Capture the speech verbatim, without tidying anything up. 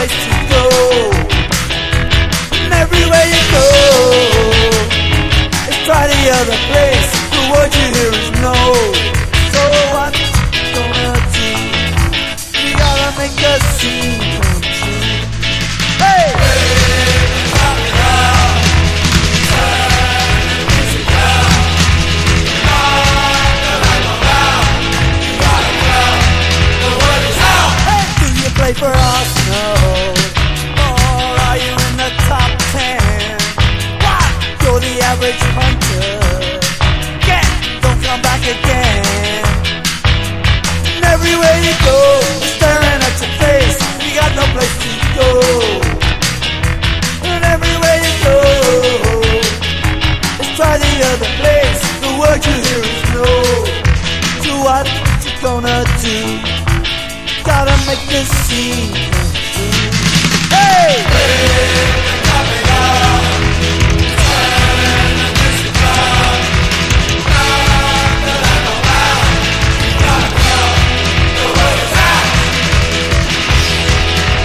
place to go. And everywhere you go, it's try the other place. The word you hear is no. So what you gonna do? You gotta make a scene come true. Hey! Play for Arsenal, or are you in the top ten? What? You're the average hunter. Get, don't come back again. And everywhere you go, staring at your face, you got no place to go. And everywhere you go, let's try the other place. The word you hear is no. So what you gonna do? Gotta make this scene come true. Hey!